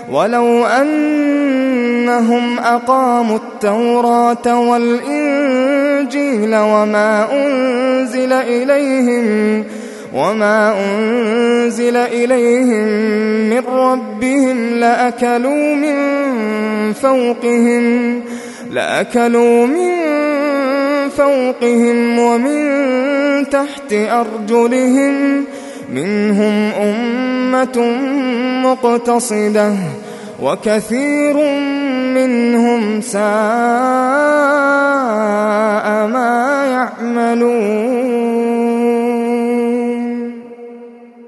ولو أنهم أقاموا التوراة والإنجيل وما أنزل إليهم من ربهم لأكلوا من فوقهم ومن تحت أرجلهم منهم أمة مقتصدة وكثير منهم ساء ما يعملون.